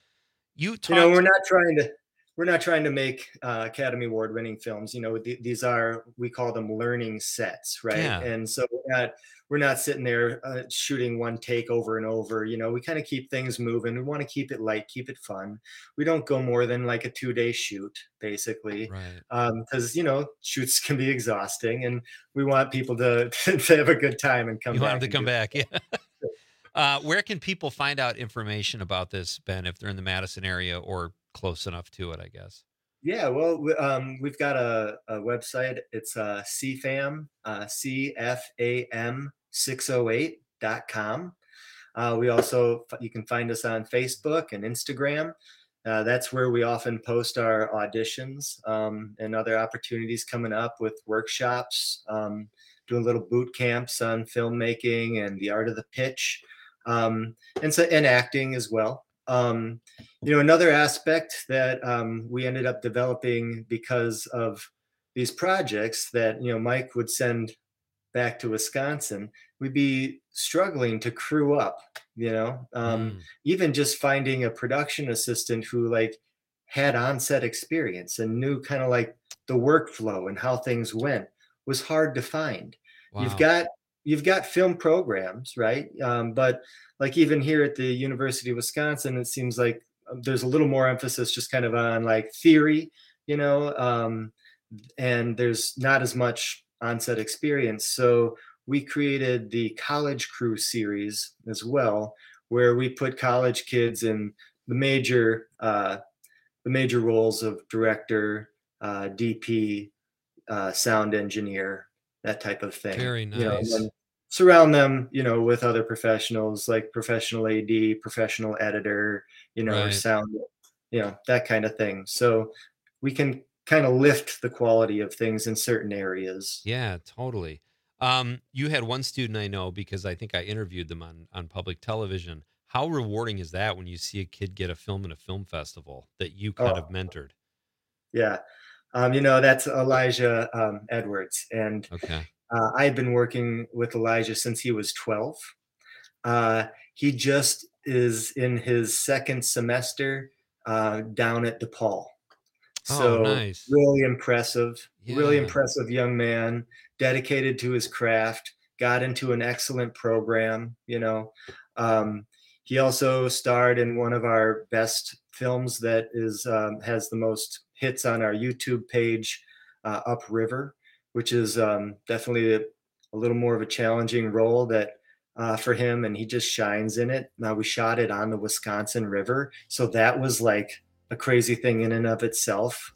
We're not trying to make Academy Award winning films. These are, we call them learning sets, right? Yeah. And so we're not sitting there shooting one take over and over. We kind of keep things moving. We want to keep it light, keep it fun. We don't go more than like a 2-day shoot, basically, because shoots can be exhausting, and we want people to have a good time and come back. You want them to come back, yeah. Where can people find out information about this, Ben, if they're in the Madison area or close enough to it, I guess? Yeah, well, we've got a website. It's CFAM, CFAM608.com. You can find us on Facebook and Instagram. That's where we often post our auditions and other opportunities coming up with workshops, doing little boot camps on filmmaking and the art of the pitch, and acting as well. Another aspect that we ended up developing because of these projects that, Mike would send back to Wisconsin, we'd be struggling to crew up, even just finding a production assistant who had on-set experience and knew kind of like the workflow and how things went was hard to find. Wow. You've got film programs, right? But like even here at the University of Wisconsin, it seems like there's a little more emphasis just kind of on like theory, and there's not as much on-set experience. So we created the College Crew series as well, where we put college kids in the major roles of director, DP, sound engineer, that type of thing. Very nice. And then surround them, with other professionals like professional AD, professional editor, or sound, that kind of thing. So we can kind of lift the quality of things in certain areas. Yeah, totally. You had one student I know, because I think I interviewed them on public television. How rewarding is that when you see a kid get a film in a film festival that you kind of mentored? Yeah. That's Elijah Edwards. And I've been working with Elijah since he was 12. He just is in his second semester down at DePaul. So nice. Really impressive young man, dedicated to his craft, got into an excellent program. He also starred in one of our best films that has the most hits on our YouTube page, Upriver, which is definitely a little more of a challenging role that for him, and he just shines in it. Now, we shot it on the Wisconsin River, so that was like a crazy thing in and of itself.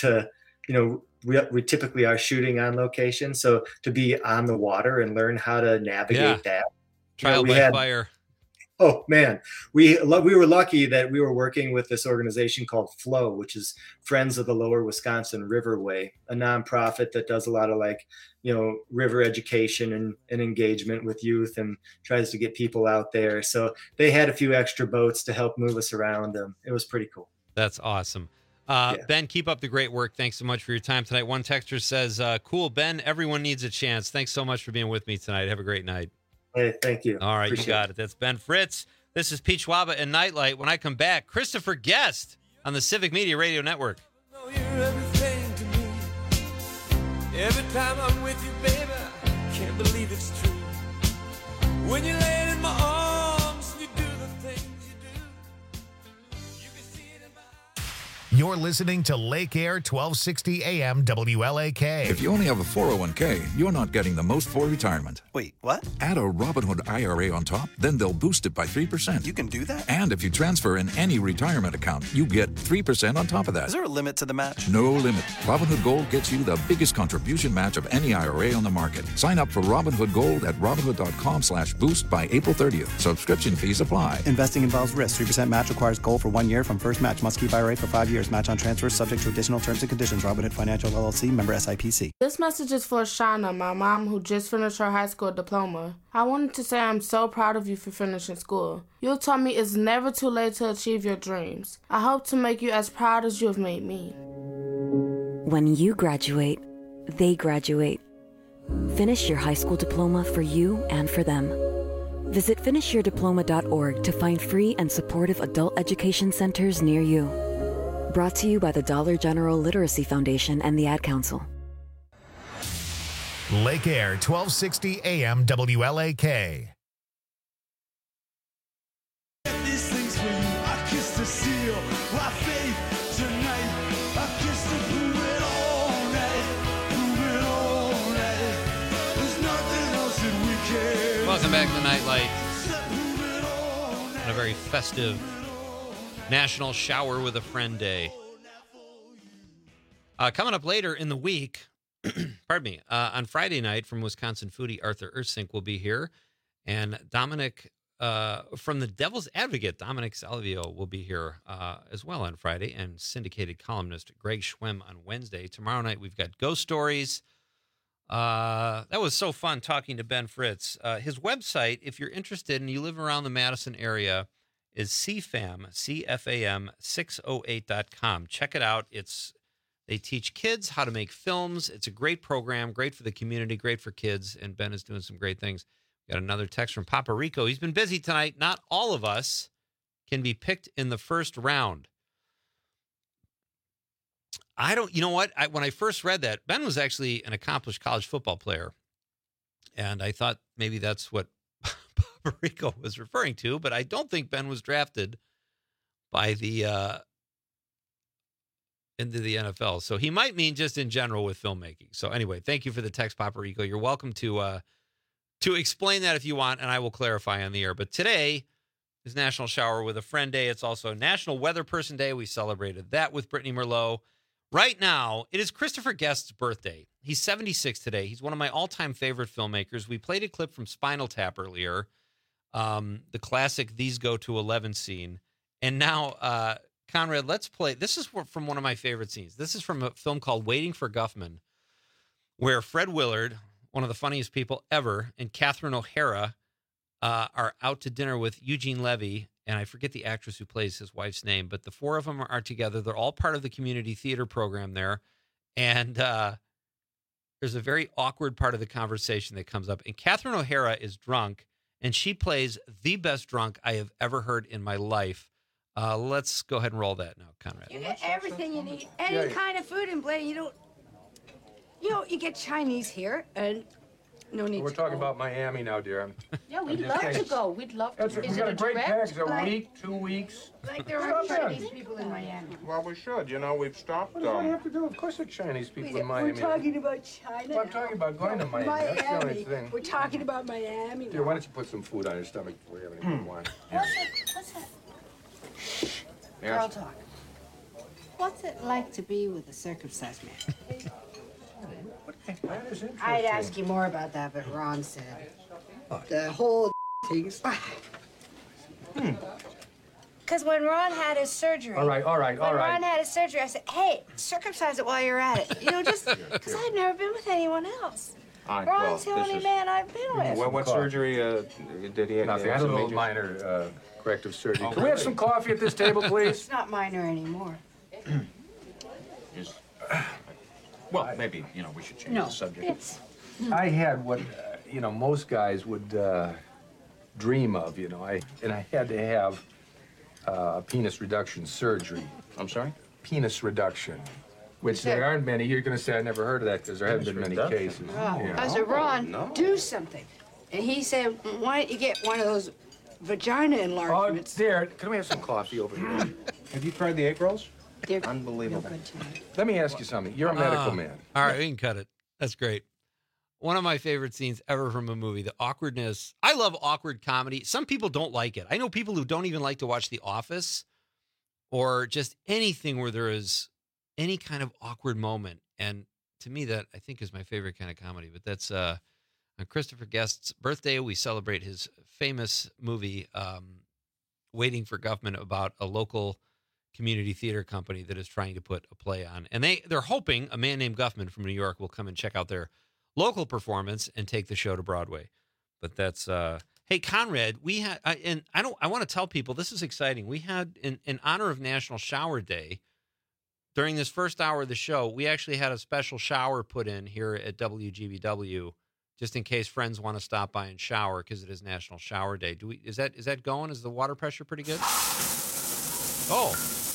We typically are shooting on location, so to be on the water and learn how to navigate that. Trial by fire. Oh man, we were lucky that we were working with this organization called FLOW, which is Friends of the Lower Wisconsin Riverway, a nonprofit that does a lot of river education and engagement with youth and tries to get people out there. So they had a few extra boats to help move us around. It was pretty cool. That's awesome. Ben, keep up the great work. Thanks so much for your time tonight. One texter says, cool, Ben, everyone needs a chance. Thanks so much for being with me tonight. Have a great night. Hey, thank you. All right, you got it. That's Ben Fritz. This is Pete Schwaba and Nightlight. When I come back, Christopher Guest on the Civic Media Radio Network. You're everything to me. Every time I'm with you, baby, I can't believe it's true. When you lay in my arms, you do the things you do. You can see it in my eyes. You're listening to Lake Air 1260 AM WLAK. If you only have a 401k, you're not getting the most for retirement. Wait, what? Add a Robinhood IRA on top, then they'll boost it by 3%. You can do that? And if you transfer in any retirement account, you get 3% on top of that. Is there a limit to the match? No limit. Robinhood Gold gets you the biggest contribution match of any IRA on the market. Sign up for Robinhood Gold at Robinhood.com/boost by April 30th. Subscription fees apply. Investing involves risk. 3% match requires gold for 1 year from first match. Must keep IRA for 5 years. Match on transfers subject to additional terms and conditions. Robinhood Financial LLC, member SIPC. This message is for Shauna, my mom, who just finished her high school diploma. I wanted to say I'm so proud of you for finishing school. You taught me it's never too late to achieve your dreams. I hope to make you as proud as you have made me. When you graduate, they graduate. Finish your high school diploma for you and for them. Visit finishyourdiploma.org to find free and supportive adult education centers near you. Brought to you by the Dollar General Literacy Foundation and the Ad Council. Lake Air 1260 AM WLAK. These things for you. I kissed the seal. My faith tonight. I kissed the prove it all night. Prove it all night. There's nothing else that we can. Welcome back to Nightlight. On a very festive National Shower with a Friend Day. Coming up later in the week, pardon me, on Friday night from Wisconsin foodie Arthur Ersink will be here. And Dominic, from the Devil's Advocate, Dominic Salvio will be here as well on Friday. And syndicated columnist Greg Schwem on Wednesday. Tomorrow night we've got Ghost Stories. That was so fun talking to Ben Fritz. His website, if you're interested and you live around the Madison area, is CFAM 608.com. Check it out. They teach kids how to make films. It's a great program, great for the community, great for kids, and Ben is doing some great things. We got another text from Papa Rico. He's been busy tonight. Not all of us can be picked in the first round. You know what? When I first read that, Ben was actually an accomplished college football player. And I thought maybe that's what Papa Rico was referring to, but I don't think Ben was drafted by the into the NFL. So he might mean just in general with filmmaking. So anyway, thank you for the text, Papa Rico. You're welcome to explain that if you want, and I will clarify on the air. But today is National Shower with a Friend Day. It's also National Weather Person Day. We celebrated that with Brittany Merlot. Right now, it is Christopher Guest's birthday. He's 76 today. He's one of my all-time favorite filmmakers. We played a clip from Spinal Tap earlier, the classic These Go to 11 scene. And now, Conrad, let's play. This is from one of my favorite scenes. This is from a film called Waiting for Guffman, where Fred Willard, one of the funniest people ever, and Catherine O'Hara are out to dinner with Eugene Levy, and I forget the actress who plays his wife's name, but the four of them are together. They're all part of the community theater program there. And there's a very awkward part of the conversation that comes up. And Catherine O'Hara is drunk, and she plays the best drunk I have ever heard in my life. Let's go ahead and roll that now, Conrad. You get everything you need, any kind of food in Blaine. You get Chinese here, and no need. We're talking about Miami now, dear. Yeah, we'd love to go. We'd love to. We got a great package. A week, 2 weeks. Like there are Chinese people in Miami. Well, we should. We've stopped. What do I have to do? Of course, there are Chinese people in Miami. We're talking about China. Well, I'm talking about going to Miami. That's the only thing. We're talking about Miami. Dear, why don't you put some food on your stomach before you have any wine? What's that? Girl talk. What's it like to be with a circumcised man? I'd ask you more about that, but Ron said the whole thing's. Because when Ron had his surgery. All right. When Ron had his surgery, I said, "Hey, circumcise it while you're at it." Just because I'd never been with anyone else. Ron's the only man I've been with. What surgery did he have? Nothing. I had a little minor corrective surgery. Can we have some coffee at this table, please? It's not minor anymore. Well, maybe, we should change the subject. I had what, most guys would dream of, I had to have a penis reduction surgery. I'm sorry? Penis reduction, which there aren't many. You're going to say I never heard of that because there haven't been many cases. I said, Ron, do something. And he said, why don't you get one of those vagina enlargements? Oh, dear, can we have some coffee over here? Have you tried the egg rolls? They're Unbelievable. no good to me. Let me ask you something. You're a medical man. All right, we can cut it. That's great. One of my favorite scenes ever from a movie, the awkwardness. I love awkward comedy. Some people don't like it. I know people who don't even like to watch The Office or just anything where there is any kind of awkward moment. And to me, that I think is my favorite kind of comedy. But that's on Christopher Guest's birthday. We celebrate his famous movie, Waiting for Guffman, about a local community theater company that is trying to put a play on. And they're hoping a man named Guffman from New York will come and check out their local performance and take the show to Broadway. But that's hey, Conrad, we had I want to tell people this is exciting. We had in honor of National Shower Day, during this first hour of the show, we actually had a special shower put in here at WGBW just in case friends want to stop by and shower because it is National Shower Day. Is that going? Is the water pressure pretty good? Oh.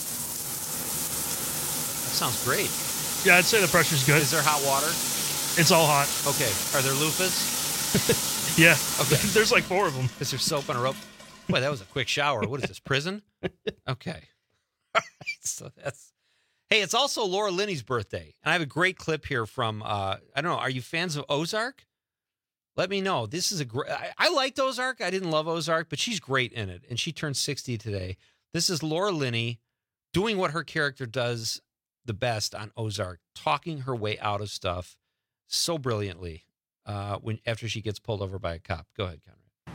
That sounds great. Yeah, I'd say the pressure's good. Is there hot water? It's all hot. Okay. Are there loofahs? Yeah. Okay. There's like 4 of them. Is there soap on a rope? Boy, that was a quick shower. What is this, prison? Okay. All right. So that's... Hey, it's also Laura Linney's birthday. And I have a great clip here from, I don't know, are you fans of Ozark? Let me know. This is a great... I liked Ozark. I didn't love Ozark, but she's great in it. And she turned 60 today. This is Laura Linney doing what her character does the best on Ozark, talking her way out of stuff so brilliantly after she gets pulled over by a cop. Go ahead, Conrad.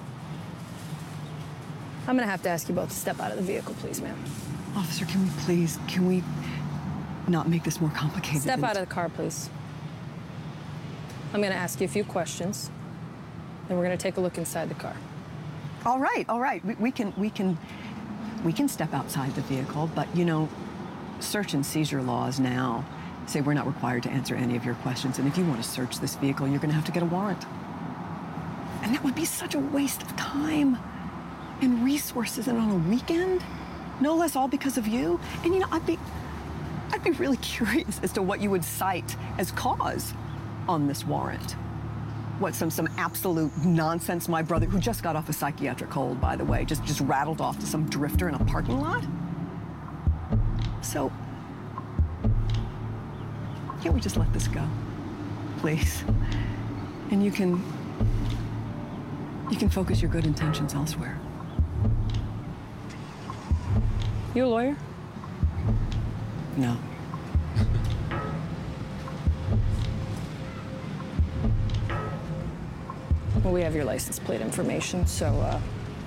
I'm going to have to ask you both to step out of the vehicle, please, ma'am. Officer, can we not make this more complicated? Step out of the car, please. I'm going to ask you a few questions, then we're going to take a look inside the car. All right. We can step outside the vehicle, but, you know, search and seizure laws now say we're not required to answer any of your questions, and if you want to search this vehicle, you're going to have to get a warrant. And that would be such a waste of time and resources, and on a weekend, no less, all because of you. And, you know, I'd be really curious as to what you would cite as cause on this warrant. What, some absolute nonsense my brother, who just got off a psychiatric hold, by the way, just rattled off to some drifter in a parking lot? So, can't we just let this go, please? And you can focus your good intentions elsewhere. You a lawyer? No. Well, we have your license plate information, so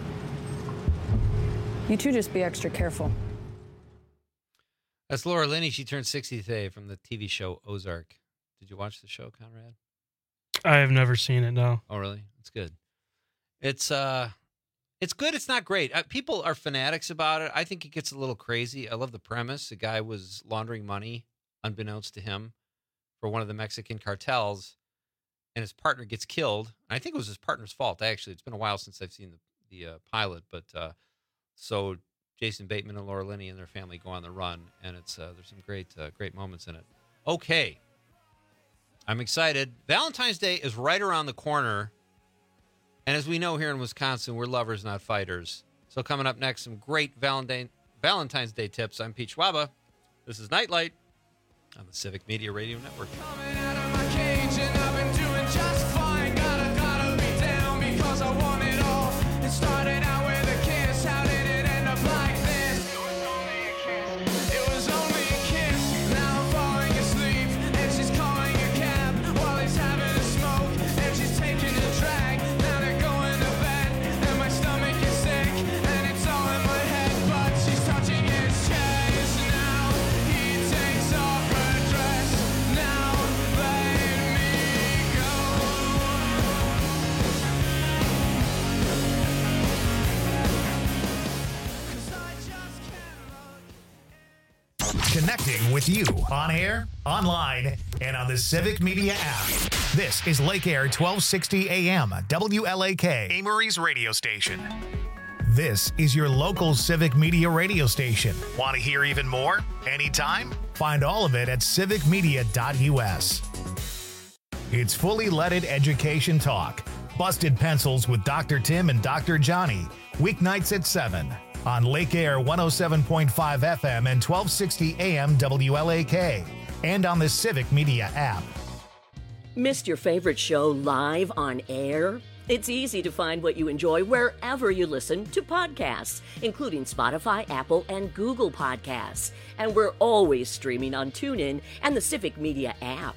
you two just be extra careful. That's Laura Linney. She turned 60 today from the TV show Ozark. Did you watch the show, Conrad? I have never seen it, no. Oh, really? It's good. It's good. It's not great. People are fanatics about it. I think it gets a little crazy. I love the premise. The guy was laundering money, unbeknownst to him, for one of the Mexican cartels, and his partner gets killed. I think it was his partner's fault, actually. It's been a while since I've seen the pilot, but so Jason Bateman and Laura Linney and their family go on the run, and it's there's some great moments in it. Okay. I'm excited. Valentine's Day is right around the corner. And as we know here in Wisconsin, we're lovers, not fighters. So coming up next, some great Valentine's Day tips. I'm Pete Schwaba. This is Nightlight on the Civic Media Radio Network. Connecting with you on air, online, and on the Civic Media app. This is Lake Air 1260 AM, WLAK, Amory's radio station. This is your local Civic Media radio station. Want to hear even more? Anytime? Find all of it at civicmedia.us. It's fully leaded education talk. Busted Pencils with Dr. Tim and Dr. Johnny. Weeknights at 7. on Lake Air 107.5 FM and 1260 AM WLAK, and on the Civic Media app. Missed your favorite show live on air? It's easy to find what you enjoy wherever you listen to podcasts, including Spotify, Apple, and Google Podcasts. And we're always streaming on TuneIn and the Civic Media app.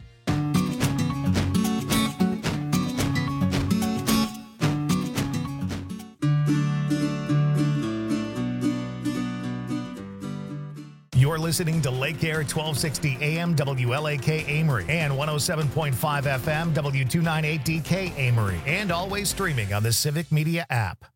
You're listening to Lake Air 1260 AM WLAK Amory and 107.5 FM W298DK Amory, and always streaming on the Civic Media app.